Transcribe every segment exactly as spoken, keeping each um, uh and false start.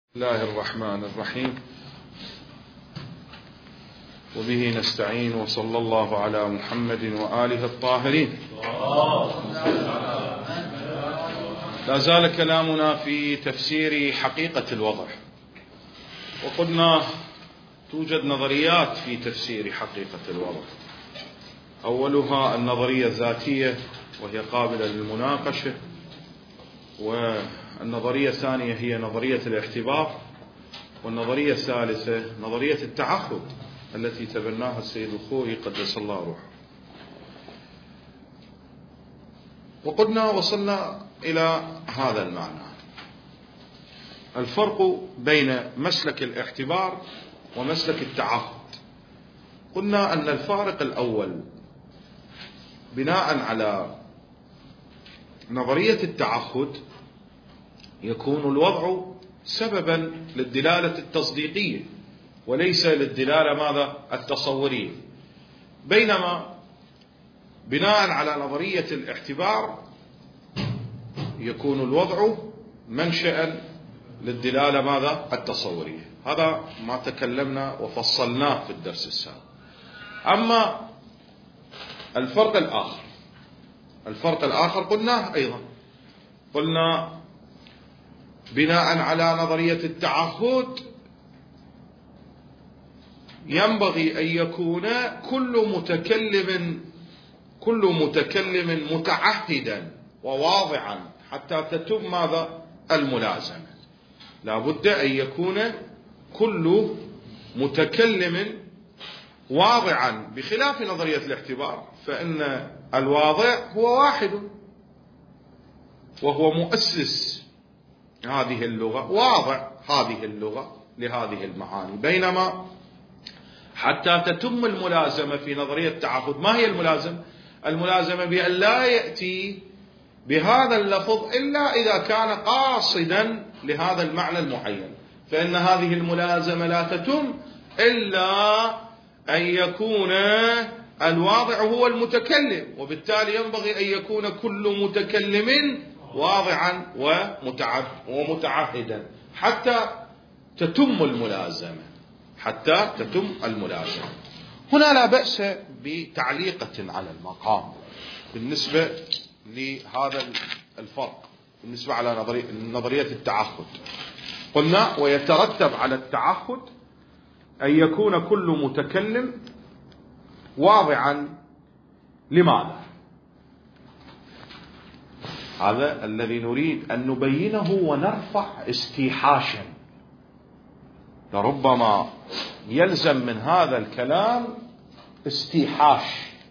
بسم الله الرحمن الرحيم، وبه نستعين، وصلى الله على محمد وآله الطاهرين. لا زال كلامنا في تفسير حقيقة الوضع، وقلنا توجد نظريات في تفسير حقيقة الوضع. أولها النظرية الذاتية، وهي قابلة للمناقشة، والنظرية الثانية هي نظرية الاعتبار، والنظرية الثالثة نظرية التعهد التي تبناها السيد الخوئي قدس الله روحه. وقلنا وصلنا إلى هذا المعنى: الفرق بين مسلك الاعتبار ومسلك التعهد. قلنا أن الفارق الأول بناء على نظرية التعهد يكون الوضع سببا للدلالة التصديقية وليس للدلالة ماذا التصورية، بينما بناء على نظرية الاعتبار يكون الوضع منشأ للدلالة ماذا التصورية. هذا ما تكلمنا وفصلناه في الدرس السابق. أما الفرق الآخر الفرق الآخر قلناه أيضا، قلنا بناء على نظرية التعهد ينبغي أن يكون كل متكلم كل متكلم متعهدا وواضعا حتى تتم ماذا الملازمة. لا بد أن يكون كل متكلم واضعا، بخلاف نظرية الاعتبار فإن الواضع هو واحد وهو مؤسس هذه اللغة، واضع هذه اللغة لهذه المعاني. بينما حتى تتم الملازمة في نظرية التعهد، ما هي الملازمة؟ الملازمة بأن لا يأتي بهذا اللفظ إلا إذا كان قاصدا لهذا المعنى المعين، فإن هذه الملازمة لا تتم إلا أن يكون الواضع هو المتكلم، وبالتالي ينبغي أن يكون كل متكلم واضعا ومتعهدا حتى تتم الملازمة حتى تتم الملازمة. هنا لا بأس بتعليقة على المقام بالنسبة لهذا الفرق، بالنسبة على نظرية التعهد. قلنا ويترتب على التعهد أن يكون كل متكلم واضعا. لماذا؟ هذا الذي نريد أن نبينه ونرفع استيحاشا. لربما يلزم من هذا الكلام استيحاش،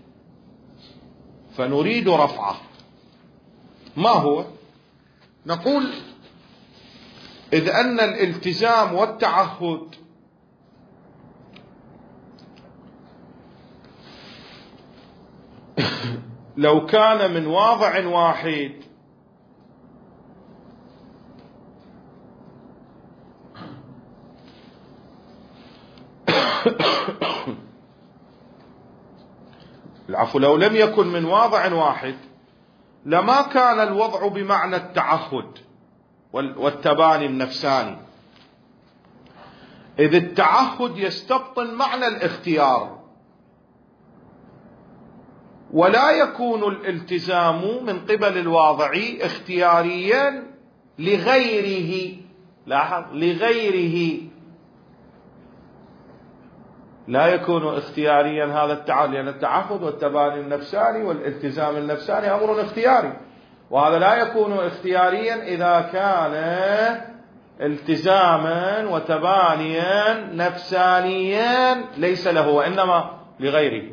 فنريد رفعه. ما هو؟ نقول إذ أن الالتزام والتعهد لو كان من واضع واحد العفو لو لم يكن من واضع واحد لما كان الوضع بمعنى التعهد والتباني النفساني، إذ التعهد يستبطن معنى الاختيار، ولا يكون الالتزام من قبل الواضع اختياريا لغيره. لاحظ، لغيره لا يكون اختياريا هذا التعهد، لأن التعهد والتباني النفساني والالتزام النفساني أمر اختياري، وهذا لا يكون اختياريا إذا كان التزاما وتبانيا نفسانيا ليس له وإنما لغيره.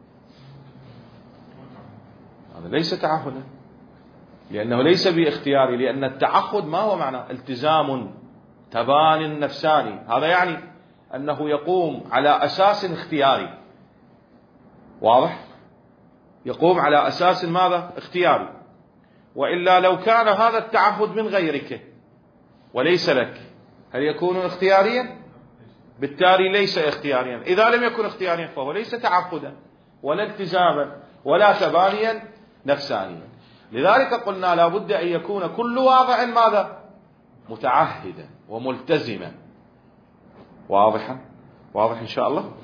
هذا ليس تعهدا، لأنه ليس باختياري، لأن التعهد ما هو معنى التزام تبان نفساني، هذا يعني أنه يقوم على أساس اختياري. واضح؟ يقوم على أساس ماذا؟ اختياري. وإلا لو كان هذا التعهد من غيرك وليس لك، هل يكون اختياريا؟ بالتالي ليس اختياريا. إذا لم يكن اختياريا فهو ليس تعهدا ولا التزاما ولا تبانيا نفسانيا. لذلك قلنا لا بد أن يكون كل واضع ماذا؟ متعهدا. وملتزمة. واضحة؟ واضح إن شاء الله.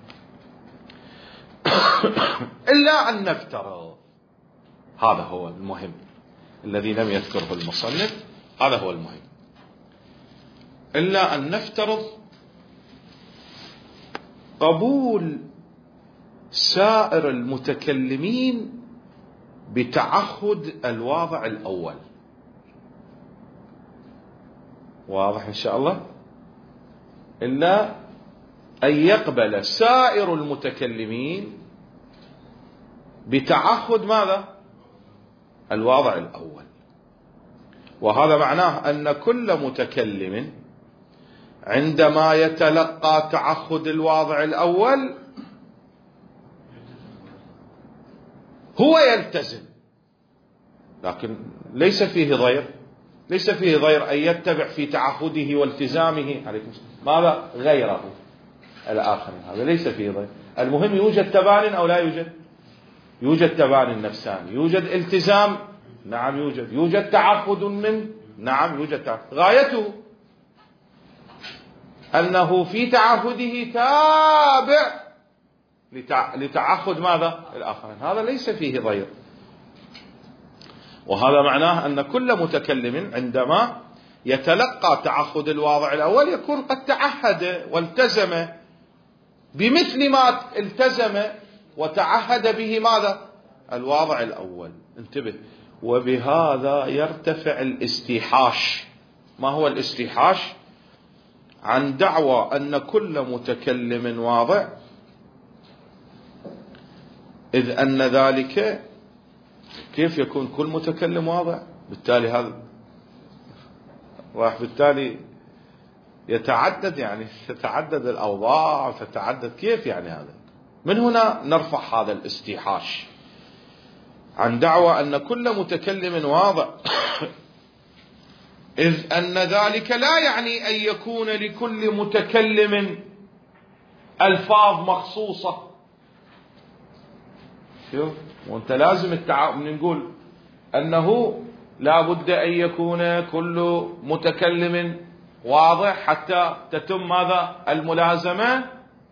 إلا أن نفترض، هذا هو المهم الذي لم يذكره المصنف، هذا هو المهم، إلا أن نفترض قبول سائر المتكلمين بتعهد الواضع الأول. واضح إن شاء الله. إلا أن يقبل سائر المتكلمين بتعهد ماذا؟ الواضع الأول. وهذا معناه أن كل متكلم عندما يتلقى تعهد الواضع الأول هو يلتزم، لكن ليس فيه ضير، ليس فيه ضير أن يتبع في تعهده والتزامه عليكم ماذا؟ غيره الآخر، هذا ليس فيه ضير. المهم يوجد تبان أو لا يوجد؟ يوجد تبان نفساني، يوجد التزام، نعم يوجد، يوجد تعهد من، نعم يوجد تعهد. غايته أنه في تعهده تابع لتعهد ماذا؟ الآخرين، هذا ليس فيه ضير. وهذا معناه أن كل متكلم عندما يتلقى تعهد الواضع الأول يكون قد تعهد والتزم بمثل ما التزم وتعهد به ماذا؟ الواضع الأول. انتبه. وبهذا يرتفع الاستيحاش. ما هو الاستيحاش؟ عن دعوى أن كل متكلم واضع، إذ أن ذلك، كيف يكون كل متكلم واضع؟ بالتالي هذا راح بالتالي يتعدد، يعني تتعدد الأوضاع وتتعدد، كيف يعني هذا؟ من هنا نرفع هذا الاستيحاش عن دعوى أن كل متكلم واضع، إذ أن ذلك لا يعني أن يكون لكل متكلم ألفاظ مخصوصة. شوف، وانت لازم التعاون نقول أنه لا بد أن يكون كل متكلم واضح حتى تتم ماذا؟ الملازمة.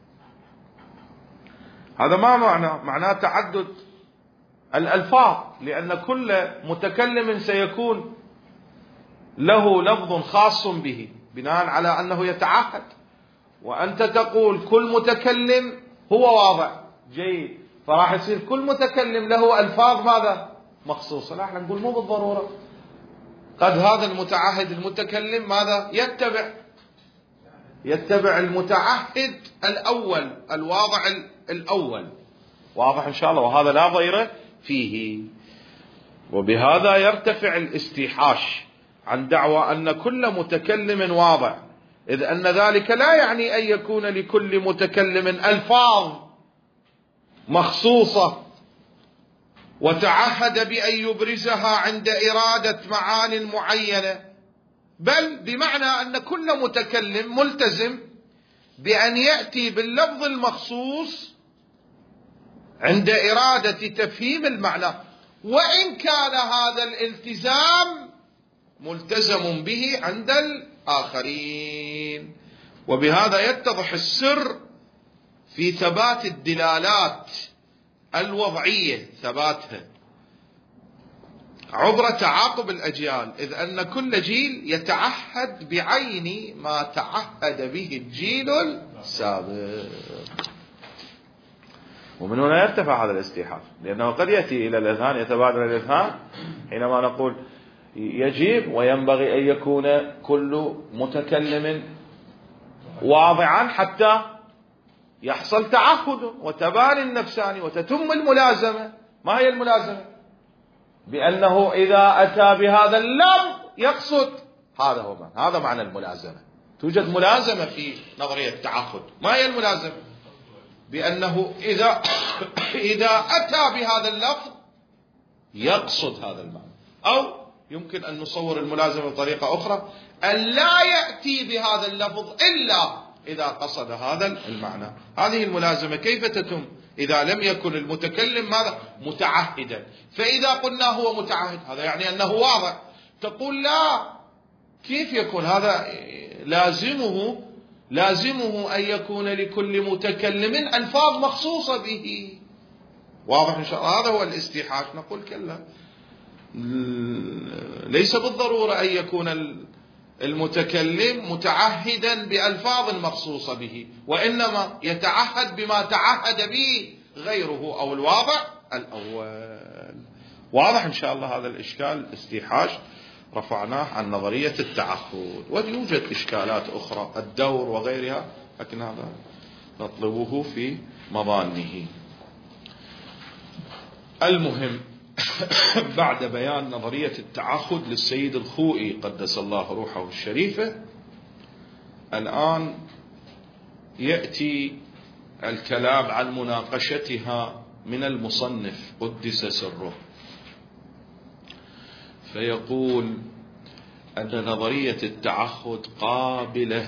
هذا ما معنى معناه تعدد الألفاظ، لأن كل متكلم سيكون له لفظ خاص به بناء على أنه يتعهد، وأنت تقول كل متكلم هو واضع، جيد، فراح يصير كل متكلم له ألفاظ ماذا؟ مخصوصة. لا، احنا نقول مو بالضرورة، قد هذا المتعهد المتكلم ماذا؟ يتبع يتبع المتعهد الأول، الواضع الأول. واضح إن شاء الله. وهذا لا ضير فيه. وبهذا يرتفع الاستيحاش عن دعوى أن كل متكلم واضع، إذ أن ذلك لا يعني أن يكون لكل متكلم ألفاظ مخصوصة وتعهد بأن يبرزها عند إرادة معان معينة، بل بمعنى أن كل متكلم ملتزم بأن يأتي باللفظ المخصوص عند إرادة تفهيم المعنى، وإن كان هذا الالتزام ملتزم به عند الآخرين. وبهذا يتضح السر في ثبات الدلالات الوضعية، ثباتها عبر تعاقب الأجيال، إذ أن كل جيل يتعهد بعين ما تعهد به الجيل السابق. ومن هنا يرتفع هذا الاستيحاش، لأنه قد يأتي إلى الإذهان، يتبادل الإذهان حينما نقول يجب وينبغي أن يكون كل متكلم واضعا حتى يحصل تعهد وتبان النفساني وتتم الملازمة. ما هي الملازمة؟ بأنه إذا أتى بهذا اللفظ يقصد هذا هو معنى. هذا معنى الملازمة. توجد ملازمة في نظرية التعهد. ما هي الملازمة؟ بأنه إذا إذا أتى بهذا اللفظ يقصد هذا المعنى. أو يمكن أن نصور الملازمة بطريقة أخرى، أن لا يأتي بهذا اللفظ إلا إذا قصد هذا المعنى. هذه الملازمة كيف تتم؟ إذا لم يكن المتكلم ماذا؟ متعهدا. فإذا قلنا هو متعهد هذا يعني أنه واضع. تقول لا، كيف يكون هذا؟ لازمه لازمه أن يكون لكل متكلم ألفاظ مخصوصة به. واضح إن شاء الله؟ هذا هو الاستيحاش. نقول كلا، ليس بالضرورة أن يكون المتكلم متعهدا بألفاظ مخصوصة به، وإنما يتعهد بما تعهد به غيره، أو الواضع الأول. واضح إن شاء الله هذا الإشكال الاستيحاش رفعناه عن نظرية التعهد. ويوجد إشكالات أخرى، الدور وغيرها، لكن هذا نطلبه في مظانه. المهم بعد بيان نظرية التعهد للسيد الخوئي قدس الله روحه الشريفة، الآن يأتي الكلام عن مناقشتها من المصنف قدس سره، فيقول أن نظرية التعهد قابلة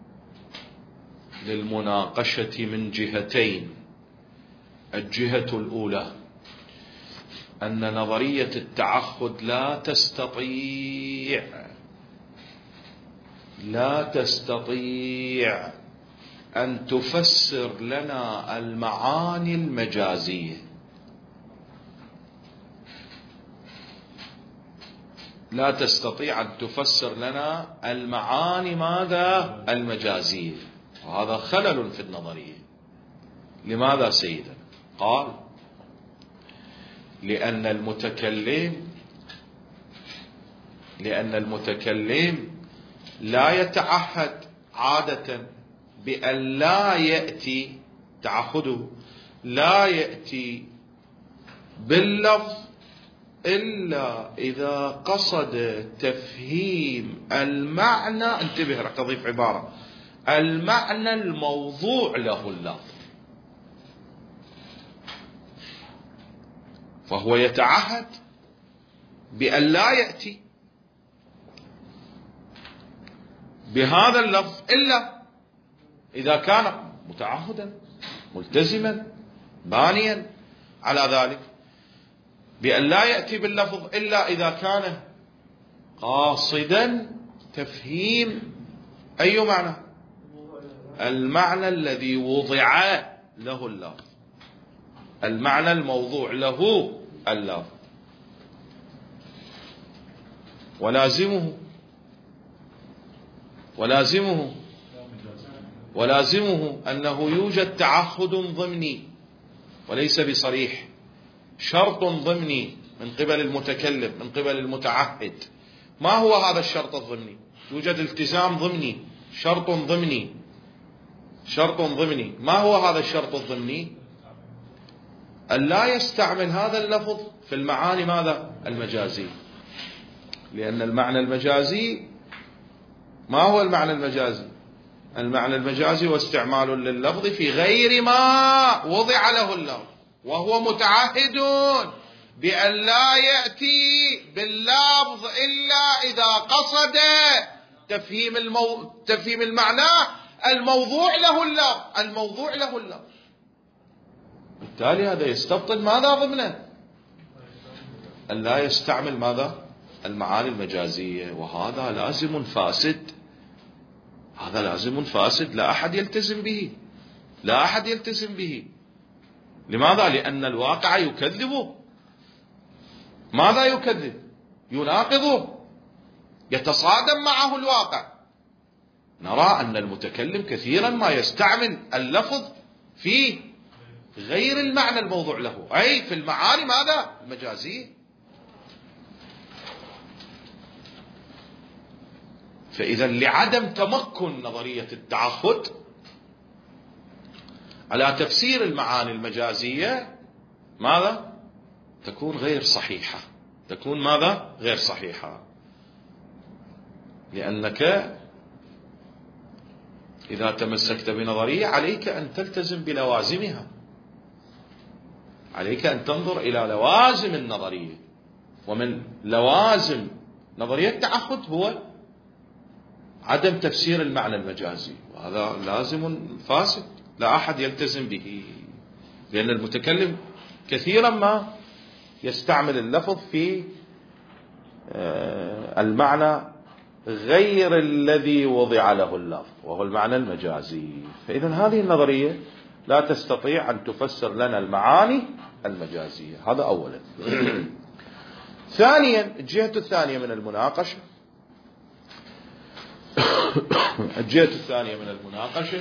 للمناقشة من جهتين. الجهة الأولى أن نظرية التعهد لا تستطيع لا تستطيع أن تفسر لنا المعاني المجازية. لا تستطيع أن تفسر لنا المعاني ماذا؟ المجازية. وهذا خلل في النظرية. لماذا سيدنا؟ قال: لأن المتكلم لأن المتكلم لا يتعهد عادة بأن لا يأتي تعهده لا يأتي باللفظ إلا إذا قصد تفهيم المعنى. انتبه، رح تضيف عبارة: المعنى الموضوع له اللفظ. فهو يتعهد بأن لا يأتي بهذا اللفظ إلا إذا كان متعهدا ملتزما بانيا على ذلك، بأن لا يأتي باللفظ إلا إذا كان قاصدا تفهيم أي معنى؟ المعنى الذي وضع له اللفظ، المعنى الموضوع له اللفظ. ولازمه ولازمه ولازمه أنه يوجد تعهد ضمني وليس بصريح، شرط ضمني من قبل المتكلم من قبل المتعهد. ما هو هذا الشرط الضمني؟ يوجد التزام ضمني، شرط ضمني شرط ضمني ما هو هذا الشرط الضمني؟ أن لا يستعمل هذا اللفظ في المعاني ماذا؟ المجازي. لأن المعنى المجازي، ما هو المعنى المجازي؟ المعنى المجازي هو استعمال لللفظ في غير ما وضع له اللفظ، وهو متعهد بأن لا يأتي باللفظ إلا إذا قصد تفهيم المو... تفهيم المعنى الموضوع له اللفظ الموضوع له اللفظ. بالتالي هذا يستبطل ماذا ضمنه؟ أن لا يستعمل ماذا؟ المعاني المجازية. وهذا لازم فاسد، هذا لازم فاسد لا أحد يلتزم به، لا أحد يلتزم به. لماذا؟ لأن الواقع يكذبه. ماذا يكذب؟ يناقضه، يتصادم معه الواقع. نرى أن المتكلم كثيرا ما يستعمل اللفظ في غير المعنى الموضوع له، أي في المعاني ماذا؟ المجازية. فإذا لعدم تمكن نظرية التعهد على تفسير المعاني المجازية ماذا؟ تكون غير صحيحة، تكون ماذا؟ غير صحيحة. لأنك إذا تمسكت بنظرية عليك أن تلتزم بلوازمها، عليك أن تنظر إلى لوازم النظرية. ومن لوازم نظرية التعهد هو عدم تفسير المعنى المجازي، وهذا لازم فاسد لا أحد يلتزم به. لأن المتكلم كثيرا ما يستعمل اللفظ في المعنى غير الذي وضع له اللفظ، وهو المعنى المجازي. فإذا هذه النظرية لا تستطيع أن تفسر لنا المعاني المجازية. هذا أولا. ثانيا، الجهة الثانية من المناقشة الجهة الثانية من المناقشة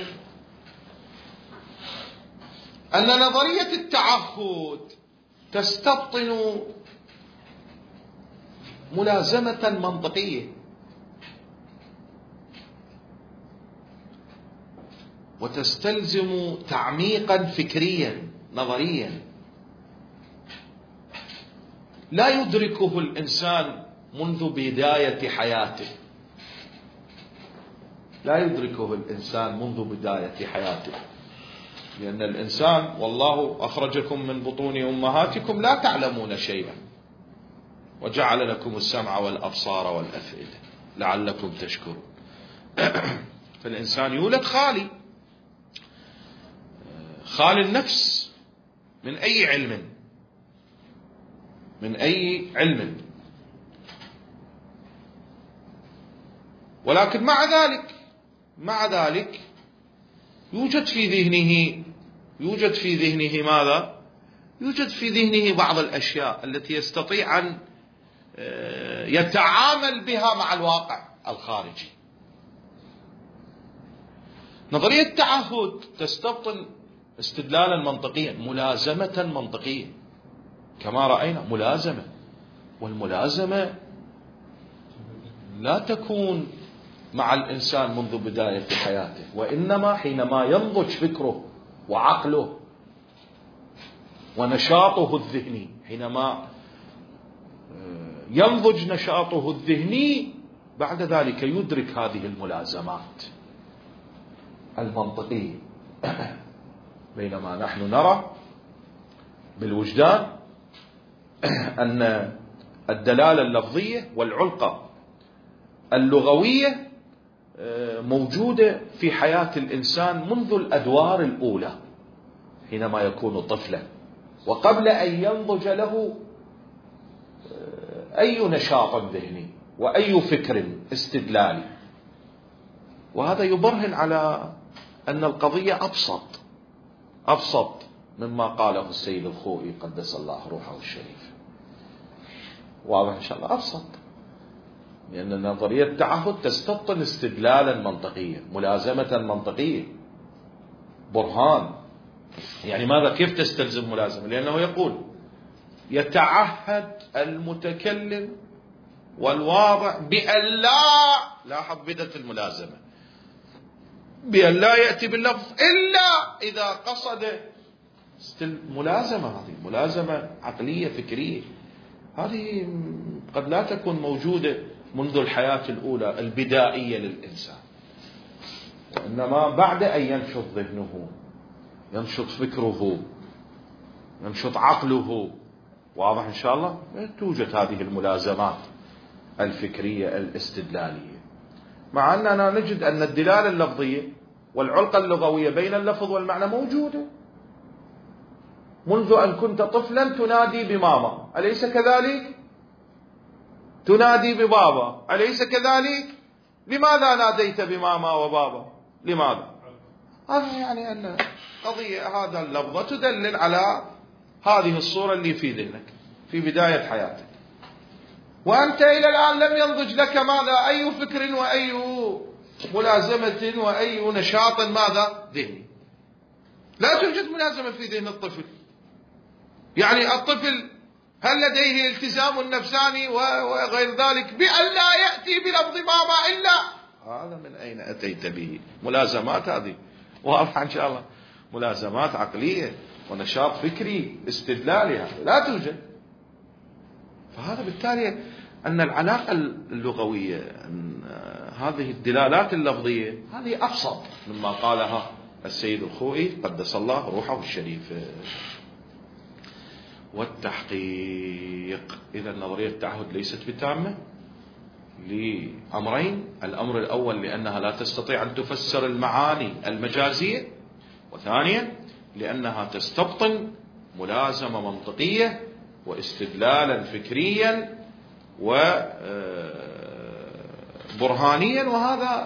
أن نظرية التعهد تستبطن ملازمة منطقية وتستلزم تعميقا فكريا نظريا لا يدركه الإنسان منذ بداية حياته لا يدركه الإنسان منذ بداية حياته لأن الإنسان والله أخرجكم من بطون أمهاتكم لا تعلمون شيئا وجعل لكم السمع والأبصار والأفئدة لعلكم تشكرون. فالإنسان يولد خالي خالي النفس من أي علم من أي علم ولكن مع ذلك مع ذلك يوجد في ذهنه يوجد في ذهنه ماذا؟ يوجد في ذهنه بعض الأشياء التي يستطيع أن يتعامل بها مع الواقع الخارجي. نظرية التعهد تستبطن استدلالا منطقيا ملازمة منطقية كما رأينا ملازمة، والملازمة لا تكون مع الإنسان منذ بداية حياته وإنما حينما ينضج فكره وعقله ونشاطه الذهني. حينما ينضج نشاطه الذهني بعد ذلك يدرك هذه الملازمات المنطقية. بينما نحن نرى بالوجدان أن الدلالة اللفظية والعلقة اللغوية موجودة في حياة الإنسان منذ الأدوار الأولى حينما يكون طفلا وقبل أن ينضج له أي نشاط ذهني وأي فكر استدلالي. وهذا يبرهن على أن القضية أبسط أبسط مما قاله السيد الخوئي قدس الله روحه الشريف. واضح إن شاء الله أبسط، لأن نظرية التعهد تستبطن استدلالا منطقيا ملازمة منطقية برهان. يعني ماذا؟ كيف تستلزم ملازمة؟ لأنه يقول يتعهد المتكلم والواضع بأن لا لاحظ بدأت الملازمة بأن لا يأتي باللفظ إلا إذا قصد ملازمة. هذه ملازمة عقلية فكرية، هذه قد لا تكون موجودة منذ الحياة الأولى البدائية للإنسان، وإنما بعد أن ينشط ذهنه ينشط فكره ينشط عقله. واضح إن شاء الله توجد هذه الملازمات الفكرية الاستدلالية، مع أننا نجد أن الدلالة اللفظية والعلقة اللغوية بين اللفظ والمعنى موجودة منذ أن كنت طفلا تنادي بماما أليس كذلك؟ تنادي ببابا أليس كذلك؟ لماذا ناديت بماما وبابا؟ لماذا؟ هذا يعني أن قضية هذا اللفظة تدلل على هذه الصورة اللي في ذهنك في بداية حياتك، وأنت إلى الآن لم ينضج لك ماذا؟ أي فكر وأي ملازمة وأي نشاط ماذا؟ ذهني. لا توجد ملازمة في ذهن الطفل. يعني الطفل هل لديه التزام نفساني وغير ذلك بأن لا يأتي بلفظ ماما إلا هذا؟ من أين أتيت به؟ ملازمات هذه واضحة إن شاء الله، ملازمات عقلية ونشاط فكري استدلالي لا توجد. فهذا بالتالي أن العلاقة اللغوية أن هذه الدلالات اللفظية هذه أبسط مما قالها السيد الخوئي قدس الله روحه الشريف. والتحقيق، إذا نظرية التعهد ليست بتامة لأمرين: الأمر الأول لأنها لا تستطيع أن تفسر المعاني المجازية، وثانيا لأنها تستبطن ملازمة منطقية واستدلالا فكريا برهانيا، وهذا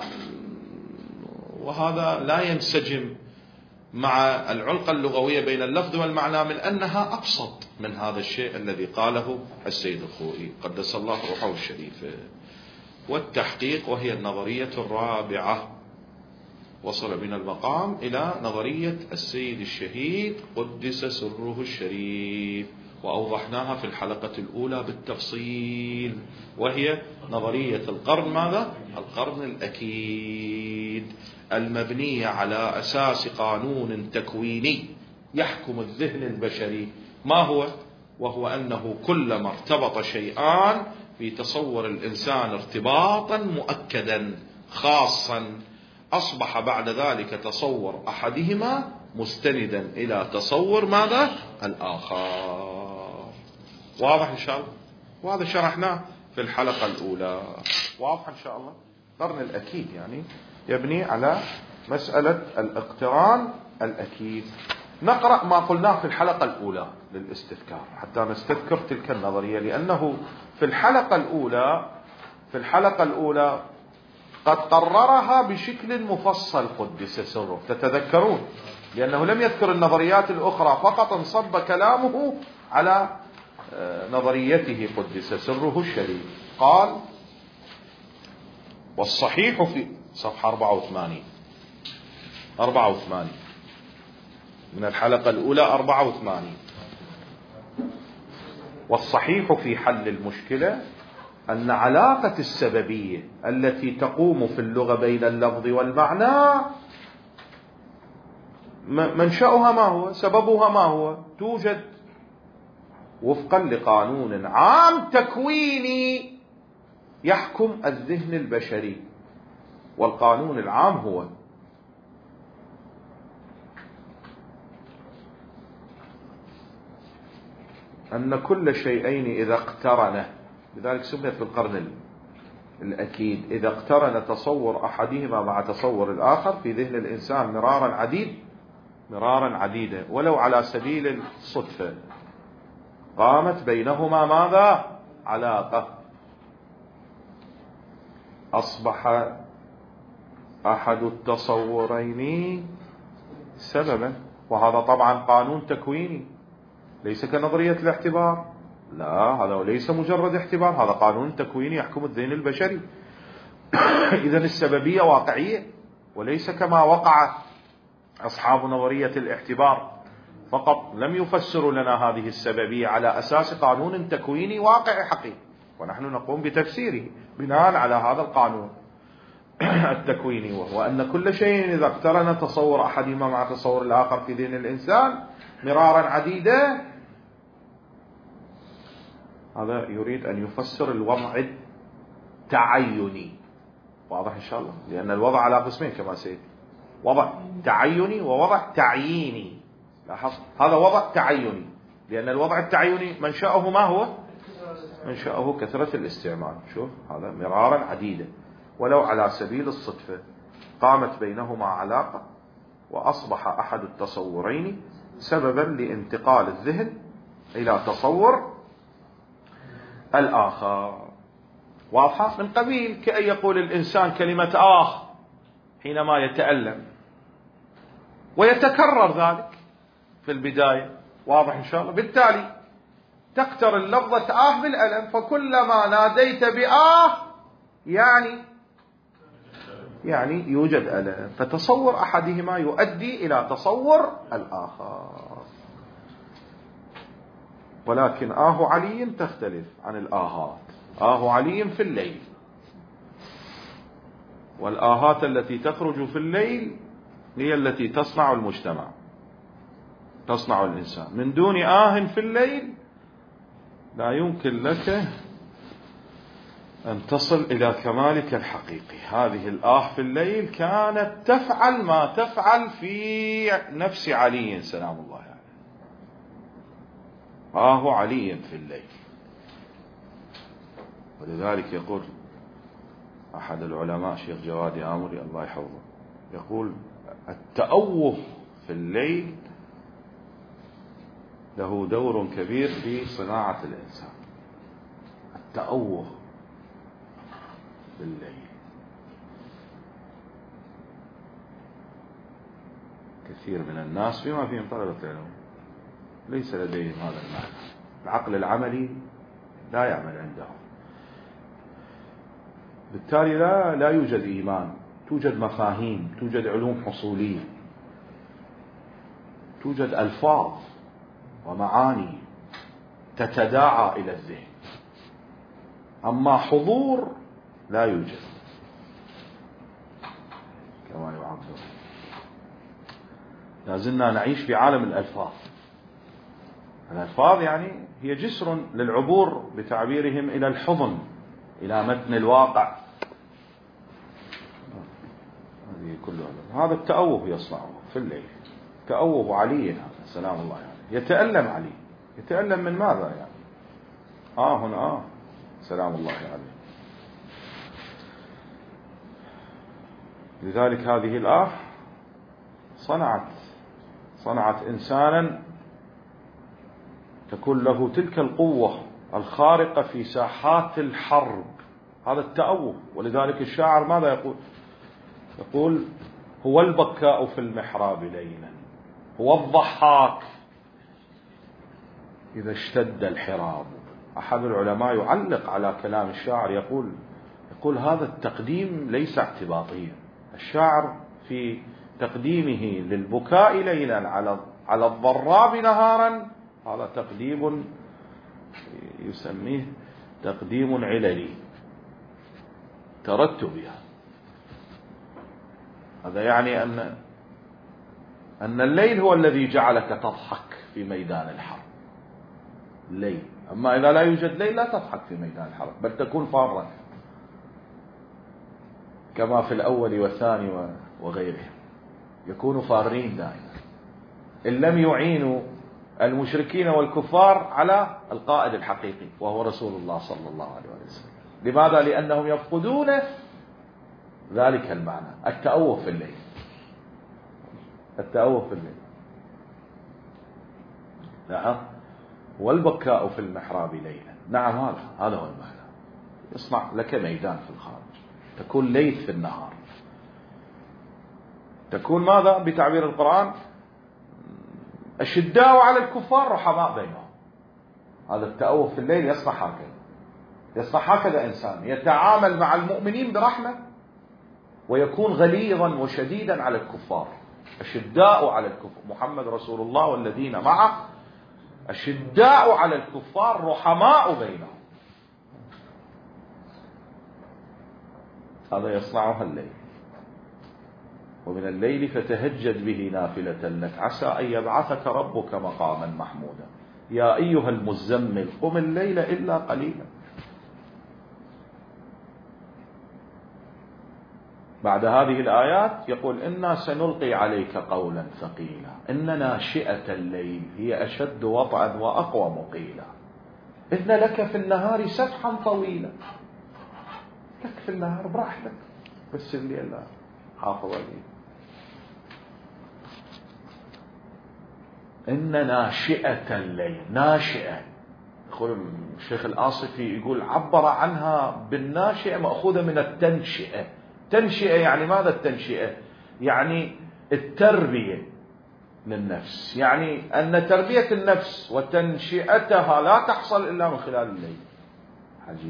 وهذا لا ينسجم مع العلقة اللغوية بين اللفظ والمعنى، من أنها أبسط من هذا الشيء الذي قاله السيد الخوئي قدس الله روحه الشريفة. والتحقيق، وهي النظرية الرابعة، وصل بنا المقام إلى نظرية السيد الشهيد قدس سره الشريف، وأوضحناها في الحلقة الأولى بالتفصيل، وهي نظرية القرن ماذا؟ القرن الأكيد، المبنية على أساس قانون تكويني يحكم الذهن البشري. ما هو؟ وهو أنه كلما ارتبط شيئان بتصور الإنسان ارتباطا مؤكدا خاصا، أصبح بعد ذلك تصور أحدهما مستندا إلى تصور ماذا؟ الآخر. واضح إن شاء الله؟ وهذا شرحناه في الحلقة الأولى. واضح إن شاء الله؟ القرن الأكيد يعني يبني على مسألة الاقتران الأكيد. نقرأ ما قلناه في الحلقة الأولى للاستذكار حتى نستذكر تلك النظرية، لأنه في الحلقة الأولى في الحلقة الأولى قد قررها بشكل مفصل قدس سره، تتذكرون، لأنه لم يذكر النظريات الأخرى، فقط انصب كلامه على نظريته قدس سره الشريف. قال: والصحيح في صفحة أربعة وثمانين أربعة وثمانين من الحلقة الأولى أربعة وثمانين: والصحيح في حل المشكلة أن علاقة السببية التي تقوم في اللغة بين اللفظ والمعنى منشأها ما هو؟ سببها ما هو؟ توجد وفقا لقانون عام تكويني يحكم الذهن البشري. والقانون العام هو أن كل شيئين إذا اقترن، لذلك سميت بالقرن الأكيد، إذا اقترن تصور أحدهما مع تصور الآخر في ذهن الإنسان مرارا عديد مرارا عديدة ولو على سبيل الصدفة، قامت بينهما ماذا؟ علاقة. أصبح أحد التصورين سببا، وهذا طبعا قانون تكويني ليس كنظرية الاعتبار، لا، هذا ليس مجرد اعتبار، هذا قانون تكويني يحكم الذهن البشري. إذن السببية واقعية، وليس كما وقع أصحاب نظرية الاعتبار، فقط لم يفسروا لنا هذه السببية على أساس قانون تكويني واقعي حقيقي، ونحن نقوم بتفسيره بناء على هذا القانون التكويني، وهو أن كل شيء إذا اقترن تصور أحدهما مع تصور الآخر في ذهن الإنسان مرارا عديدة، هذا يريد أن يفسر الوضع التعيني. واضح إن شاء الله؟ لأن الوضع على قسمين كما سيدي، وضع تعيني ووضع تعييني. لاحظ، هذا وضع تعيني، لأن الوضع التعيني منشأه ما هو؟ منشأه كثرة الاستعمال. شوف، هذا مرارا عديدة ولو على سبيل الصدفة، قامت بينهما علاقة، وأصبح أحد التصورين سببا لانتقال الذهن إلى تصور الآخر. واضحة؟ من قبيل كأن يقول الإنسان كلمة آخ حينما يتألم، ويتكرر ذلك في البداية. واضح إن شاء الله؟ بالتالي تقترن اللفظة آه بالألم، فكلما ناديت بآه يعني يعني يوجد ألم، فتصور أحدهما يؤدي إلى تصور الآخر. ولكن آه علي تختلف عن الآهات. آه علي في الليل، والآهات التي تخرج في الليل هي التي تصنع المجتمع، تصنع الإنسان. من دون آه في الليل لا يمكن لك أن تصل إلى كمالك الحقيقي. هذه الآه في الليل كانت تفعل ما تفعل في نفس علي سلام الله عليه. آه علي في الليل. ولذلك يقول أحد العلماء شيخ جوادي آمري الله يحفظه، يقول التأوه في الليل له دور كبير في صناعة الإنسان. التأوه بالليل كثير من الناس بما فيهم طلبة العلم ليس لديهم هذا المعنى. العقل العملي لا يعمل عندهم، بالتالي لا لا يوجد إيمان، توجد مفاهيم، توجد علوم حصولية، توجد ألفاظ ومعاني تتداعى إلى الذهن، أما حضور لا يوجد كما يعبر. لازلنا نعيش في عالم الألفاظ. الألفاظ يعني هي جسر للعبور بتعبيرهم إلى الحضن، إلى متن الواقع. هذه كلها هذا التأوه يصنعه في الليل. تأوه علي هذا سلام الله يعني. يتألم علي، يتألم من ماذا يعني؟ آه هنا آه سلام الله عليه. لذلك هذه الآه صنعت صنعت إنسانا تكون له تلك القوة الخارقة في ساحات الحرب. هذا التأوه. ولذلك الشاعر ماذا يقول؟ يقول هو البكاء في المحراب ليلا، هو الضحاك إذا اشتد الحراب. أحد العلماء يعلق على كلام الشاعر يقول يقول هذا التقديم ليس اعتباطيا. الشاعر في تقديمه للبكاء ليلا على على الضراب نهارا هذا تقديم يسميه تقديم عللي ترتبي. هذا يعني أن أن الليل هو الذي جعلك تضحك في ميدان الحرب. الليل. أما إذا لا يوجد ليل لا تضحك في ميدان الحرب، بل تكون فارا كما في الأول والثاني وغيرهم، يكونوا فارين دائما إن لم يعينوا المشركين والكفار على القائد الحقيقي وهو رسول الله صلى الله عليه وسلم. لماذا؟ لأنهم يفقدون ذلك المعنى، التأوه في الليل. التأوه في الليل نعم. والبكاء في المحراب ليلا. نعم هذا هذا هو المعنى. يصنع لك ميدان في الخارج، تكون ليث في النهار، تكون ماذا بتعبير القرآن؟ أشداء على الكفار رحماء بينهم. هذا التأوه في الليل يصنع هكذا، يصنع هكذا إنسان يتعامل مع المؤمنين برحمة ويكون غليظا وشديدا على الكفار. أشداء على الكفار، محمد رسول الله والذين معه أشداء على الكفار رحماء بينهم. هذا يصنعها الليل. ومن الليل فتهجد به نافلة لك عسى أن يبعثك ربك مقاما محمودا يا أيها المزمل قم الليل إلا قليلا. بعد هذه الآيات يقول إنا سنلقي عليك قولا ثقيلا إن ناشئة الليل هي أشد وطئا وأقوى مقيلا إن لك في النهار سبحا طويلا. لك في النهار براحتك، بس الليل لا حافظ عليه. إن ناشئة الليل، ناشئة يقول الشيخ الآصفي يقول عبر عنها بالناشئة مأخوذة من التنشئة. تنشئة يعني ماذا التنشئة؟ يعني التربية للنفس، يعني أن تربية النفس وتنشئتها لا تحصل إلا من خلال الليل. عجيب.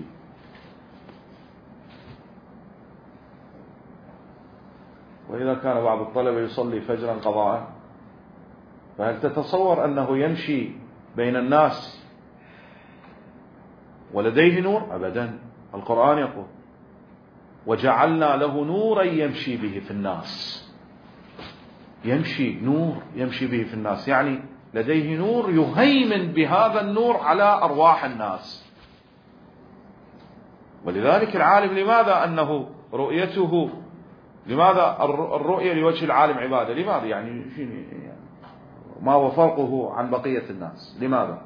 وإذا كان بعض الطلبة يصلي فجرا قضاء، فهل تتصور أنه يمشي بين الناس ولديه نور؟ أبدا. القرآن يقول وجعلنا له نورا يمشي به في الناس. يمشي نور يمشي به في الناس، يعني لديه نور يهيمن بهذا النور على أرواح الناس. ولذلك العالم لماذا أنه رؤيته، لماذا الرؤية لوجه العالم عبادة؟ لماذا؟ يعني ما هو فرقه عن بقية الناس؟ لماذا؟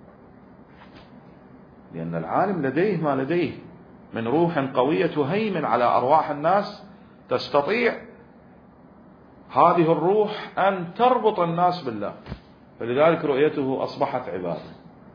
لأن العالم لديه ما لديه من روح قوية تهيمن على أرواح الناس، تستطيع هذه الروح أن تربط الناس بالله، فلذلك رؤيته أصبحت عبادة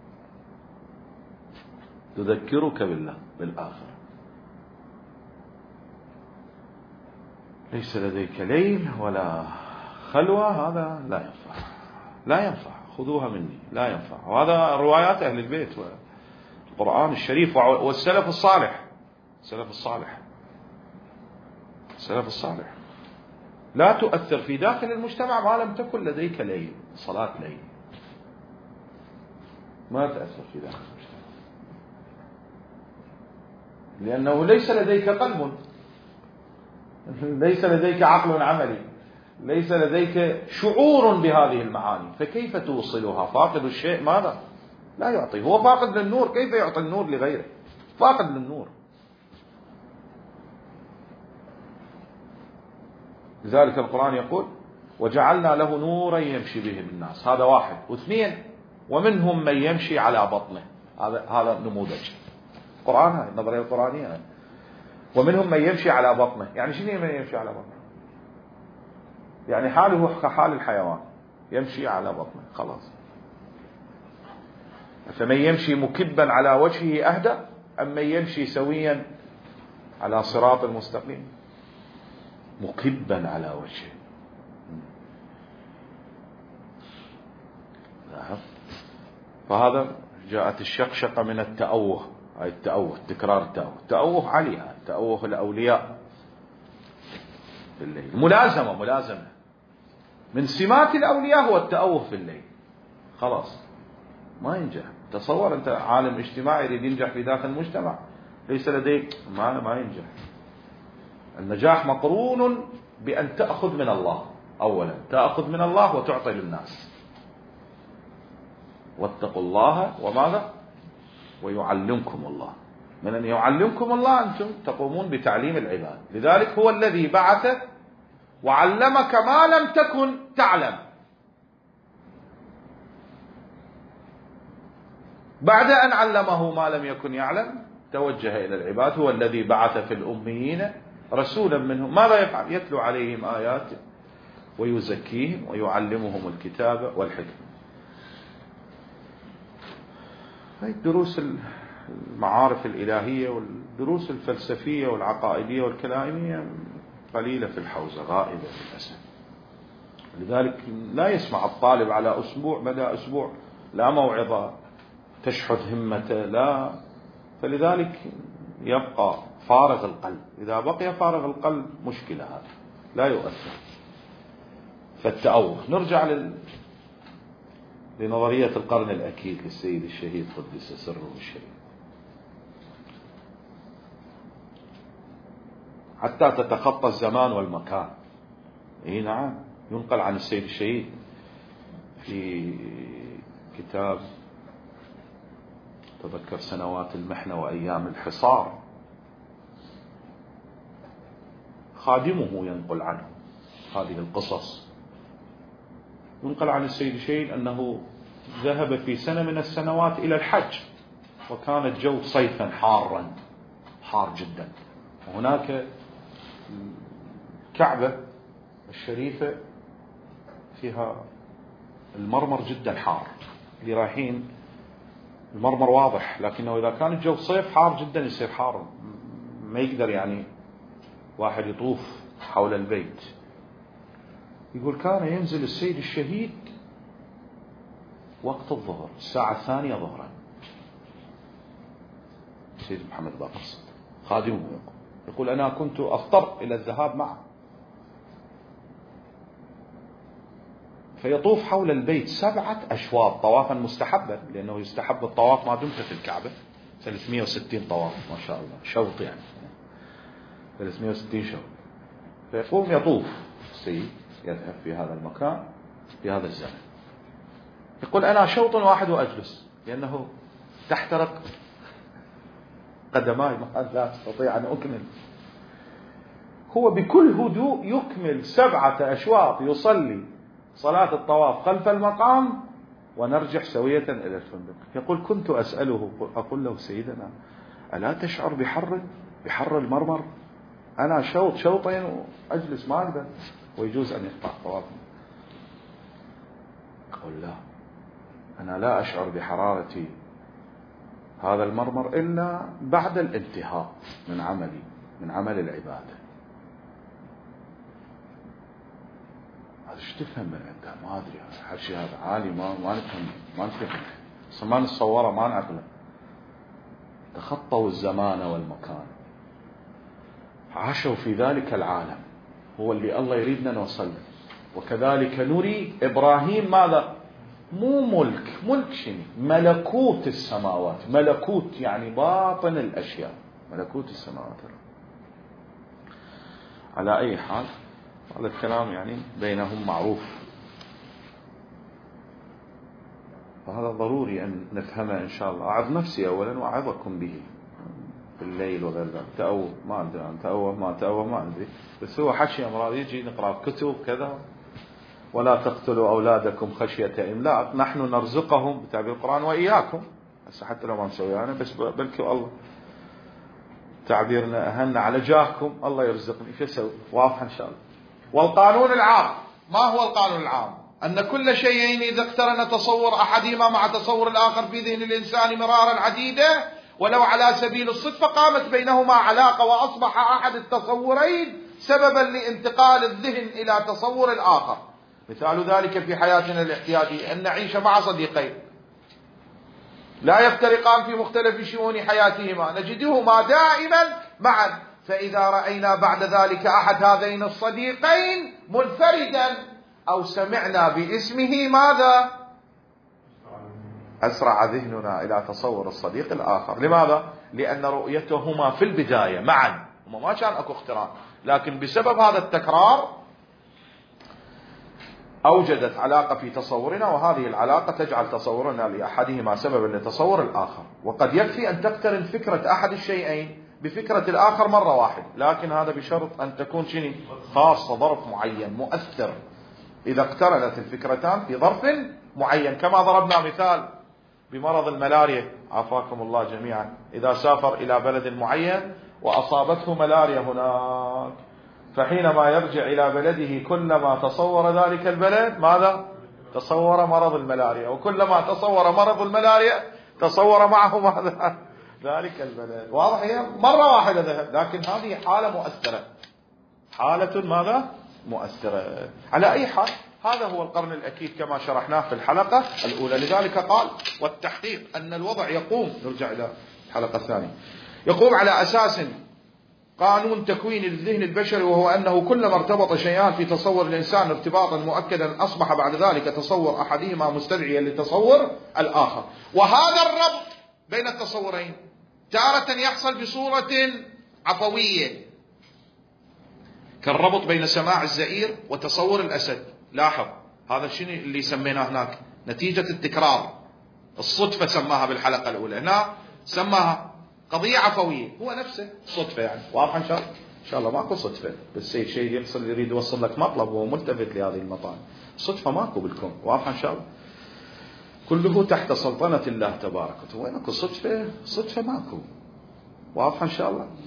تذكرك بالله بالآخرة. ليس لديك ليل ولا خلوة هذا لا ينفع، لا ينفع، خذوها مني، لا ينفع. وهذا روايات أهل البيت والقرآن الشريف والسلف الصالح. السلف الصالح السلف الصالح لا تؤثر في داخل المجتمع ما لم تكن لديك ليل، صلاة ليل، ما تأثر في داخل المجتمع، لأنه ليس لديك قلب، ليس لديك عقل عملي، ليس لديك شعور بهذه المعاني، فكيف توصلها؟ فاقد الشيء ماذا؟ لا يعطي. هو فاقد للنور، كيف يعطي النور لغيره؟ فاقد للنور. لذلك القرآن يقول وجعلنا له نورا يمشي به بالناس، هذا واحد. واثنين ومنهم من يمشي على بطنه، هذا هذا نموذج القرآن، هاي النظرية القرآنية هاي. ومنهم من يمشي على بطنه، يعني شنو من يمشي على بطنه؟ يعني حاله كحال الحيوان، يمشي على بطنه خلاص. فمن يمشي مكبا على وجهه أهدى أم من يمشي سويا على صراط المستقيم؟ مكبا على وجهه. فهذا جاءت الشقشقة من التأوه، هاي التأوه، تكرار التأوه، تأوه عليها، تأوه الأولياء في الليل، ملازمة ملازمة من سمات الأولياء هو التأوه في الليل، خلاص ما ينجح. تصور أنت عالم اجتماعي يريد ينجح في داخل المجتمع، ليس لديك ما ما ينجح. النجاح مقرون بأن تأخذ من الله، أولا تأخذ من الله وتعطي للناس. واتقوا الله وماذا؟ ويعلمكم الله. من أن يعلمكم الله أنتم تقومون بتعليم العباد. لذلك هو الذي بعث وعلمك ما لم تكن تعلم. بعد أن علمه ما لم يكن يعلم توجه إلى العباد. هو الذي بعث في الأميين رسولا منهم. ماذا يفعل؟ يتلو عليهم آياته ويزكيهم ويعلمهم الكتاب والحكمة. هاي الدروس المعارف الإلهية والدروس الفلسفية والعقائدية والكلامية قليلة في الحوزة، غائبة للأسف. لذلك لا يسمع الطالب على أسبوع مدى أسبوع لا موعظة تشحذ همته، لا. فلذلك يبقى فارغ القلب. إذا بقي فارغ القلب مشكلة، هذا لا يؤثر. فالتأوه. نرجع لل... لنظرية القرن الأكيد للسيد الشهيد قدس سره الشريف. حتى تتخطى الزمان والمكان. اي نعم، ينقل عن السيد الشهيد في كتاب تذكر سنوات المحنة وأيام الحصار، خادمه ينقل عنه هذه القصص. ينقل عن السيد الشهيد أنه ذهب في سنة من السنوات إلى الحج، وكان الجو صيفا حارا، حار جدا. وهناك الكعبة الشريفة فيها المرمر جدا حار، اللي رايحين المرمر واضح، لكنه إذا كان الجو صيف حار جدا يصير حار، ما يقدر يعني واحد يطوف حول البيت. يقول كان ينزل السيد الشهيد وقت الظهر، الساعة الثانية ظهرا. السيد محمد باقر الصديق خادمه يقول يقول أنا كنت أضطر إلى الذهاب معه، فيطوف حول البيت سبعة أشواط طوافا مستحبا، لأنه يستحب الطواف ما دمت في الكعبة. ثلاثمائة وستين طواف ما شاء الله، شوط يعني ثلاثمائة وستين شوط. فيقوم يطوف السيد، يذهب في هذا المكان في هذا الزمن. يقول أنا شوط واحد وأجلس، لأنه تحترق قدماي، لا أستطيع أن أكمل. هو بكل هدوء يكمل سبعة أشواط، يصلي صلاة الطواف خلف المقام ونرجع سوية إلى الفندق. يقول كنت أسأله، أقول له سيدنا ألا تشعر بحر بحر المرمر؟ أنا شوط شوطين وأجلس ما أقدر، ويجوز أن يقطع طوافه. أقول لا، أنا لا أشعر بحرارة هذا المرمر إلا بعد الانتهاء من عملي من عمل العبادة. هذا ايش تفهم من عنده؟ ما ادري، هذا الشيء هذا عالي، ما ما نفهم، ما نفهم، اصلا ما نتصوره، ما نعقله. تخطوا الزمان والمكان، عاشوا في ذلك العالم، هو اللي الله يريدنا نوصل له. وكذلك نري إبراهيم ماذا؟ مو ملك، ملك شنو؟ ملكوت السماوات، ملكوت يعني باطن الأشياء، ملكوت السماوات. على أي حال هذا الكلام يعني بينهم معروف، فهذا ضروري أن نفهمه إن شاء الله. أعظ نفسي أولا وأعظكم به بالليل وغير ذلك. تأوه ما أدري عن تأوه ما تأوه ما أدري، بس هو حكي أمراض يجي نقرأ كتب كذا، ولا تقتلوا أولادكم خشية إملاق نحن نرزقهم بتعبير القرآن وإياكم. هسه حتى لو ما نسوي أنا بس بلكي الله تعبيرنا أهلنا على جاهكم الله يرزقني، شو أسوي؟ واضح إن شاء الله. والقانون العام، ما هو القانون العام؟ أن كل شيئين إذا اقترن تصور أحدهما مع تصور الآخر في ذهن الإنسان مرارا عديدة ولو على سبيل الصدفة قامت بينهما علاقة وأصبح أحد التصورين سببا لانتقال الذهن إلى تصور الآخر. مثال ذلك في حياتنا الاحتياجية أن نعيش مع صديقين لا يفترقان في مختلف شؤون حياتهما، نجدهما دائما معا، فإذا رأينا بعد ذلك أحد هذين الصديقين منفردا أو سمعنا باسمه ماذا؟ أسرع ذهننا إلى تصور الصديق الآخر. لماذا؟ لأن رؤيتهما في البداية معا، هما ما كان أكو اقتران، لكن بسبب هذا التكرار أوجدت علاقة في تصورنا، وهذه العلاقة تجعل تصورنا لأحدهما سببا لتصور الآخر. وقد يكفي أن تقترن فكرة أحد الشيئين بفكرة الآخر مرة واحدة، لكن هذا بشرط أن تكون شنو؟ خاصة، ظرف معين مؤثر. إذا اقترنت الفكرتان في ظرف معين، كما ضربنا مثال بمرض الملاريا عافاكم الله جميعا، إذا سافر إلى بلد معين وأصابته ملاريا هناك، فحينما يرجع إلى بلده كلما تصور ذلك البلد ماذا؟ تصور مرض الملاريا، وكلما تصور مرض الملاريا تصور معه ماذا؟ ذلك البلد. واضح؟ هي مرة واحدة ذهب، لكن هذه حالة مؤثرة، حالة ماذا؟ مؤثرة. على أي حال هذا هو القرن الأكيد كما شرحناه في الحلقة الأولى. لذلك قال والتحقيق أن الوضع يقوم، نرجع إلى الحلقة الثانية، يقوم على أساس قانون تكوين الذهن البشري، وهو أنه كلما ارتبط شيئان في تصور الإنسان ارتباطا مؤكدا أصبح بعد ذلك تصور أحدهما مستدعيا لتصور الآخر. وهذا الربط بين التصورين تارة يحصل بصورة عفوية، كالربط بين سماع الزئير وتصور الأسد. لاحظ هذا شنو اللي سميناه هناك؟ نتيجة التكرار، الصدفة سماها بالحلقة الأولى، هنا سماها قضية عفوية، هو نفسه صدفة يعني. واضح إن شاء الله؟ إن شاء الله ماكو صدفة، بس شيء يحصل يريد يوصل لك مطلب وهو ملتفت لهذه المطالب. صدفة ماكو بالكون. واضح إن شاء الله؟ كله تحت سلطنة الله تبارك وتعالى. وين اكو صدفة؟ صدفة ماكو. واضح إن شاء الله؟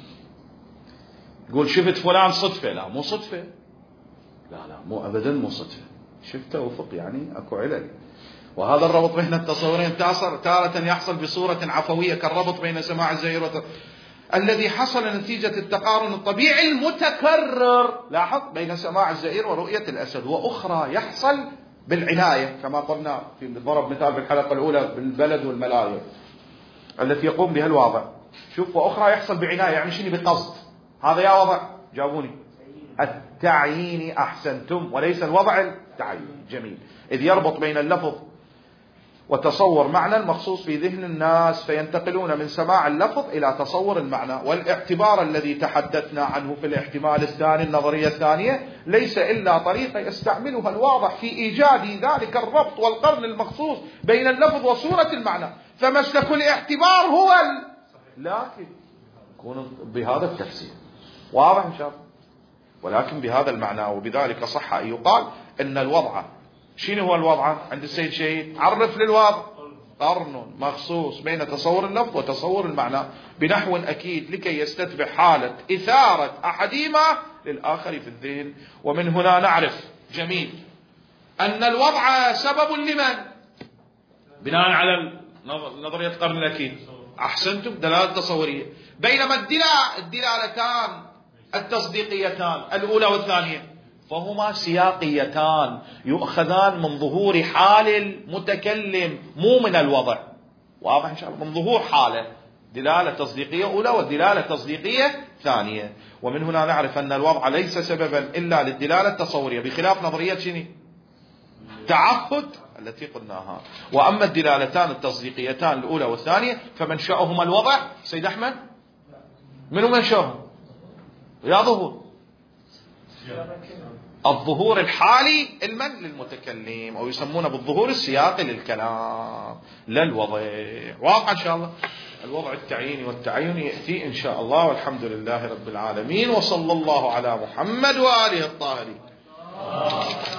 يقول شفت فلان صدفة، لا مو صدفة، لا لا مو أبدا مو صدفة، شفته وفق يعني أكو علل. وهذا الربط بين التصورين تارة يحصل بصورة عفوية كالربط بين سماع الزئير وت... الذي حصل نتيجة التقارن الطبيعي المتكرر، لاحظ، بين سماع الزئير ورؤية الأسد. وأخرى يحصل بالعناية كما قلنا في ضرب مثال بالحلقة الأولى بالبلد والملايا التي يقوم بها الواضع. شوف، وأخرى يحصل بعناية يعني شنو؟ بقصد. هذا يا وضع جاوبوني. التعيين، أحسنتم، وليس الوضع التعيين. جميل. إذ يربط بين اللفظ وتصور معنى مخصوص في ذهن الناس، فينتقلون من سماع اللفظ إلى تصور المعنى. والاعتبار الذي تحدثنا عنه في الاحتمال الثاني، النظرية الثانية، ليس إلا طريقة يستعملها الواضح في إيجاد ذلك الربط والقرن المخصوص بين اللفظ وصورة المعنى. فمسلك الاعتبار هو ال... لكن يكون بهذا التفسير. واضح إن شاء الله؟ ولكن بهذا المعنى. وبذلك صح أن يقال أن الوضع، شنو هو الوضع عند السيد شهيد؟ عرف للوضع قرن مخصوص بين تصور اللفظ وتصور المعنى بنحو أكيد لكي يستتبع حالة إثارة أحدهما للآخر في الذهن. ومن هنا نعرف جميل أن الوضع سبب لمن؟ بناء على نظرية القرن الأكيد. أحسنتم، دلالة تصورية. بينما الدلالتان التصديقيتان الأولى والثانية فهما سياقيتان يؤخذان من ظهور حال المتكلم مو من الوضع. واضح إن شاء الله؟ من ظهور حاله، دلالة تصديقية أولى ودلالة تصديقية ثانية. ومن هنا نعرف أن الوضع ليس سببا إلا للدلالة التصورية، بخلاف نظرية شنو؟ تعهد التي قلناها. وأما الدلالتان التصديقيتان الأولى والثانية فمنشأهما الوضع. سيد أحمد، منو منشأهم؟ يا ظهور الظهور الحالي المن للمتكلم، أو يسمونه بالظهور السياقي للكلام لا الوضع. واقع إن شاء الله الوضع التعييني والتعيني يأتي إن شاء الله، والحمد لله رب العالمين، وصلى الله على محمد وآله الطاهرين.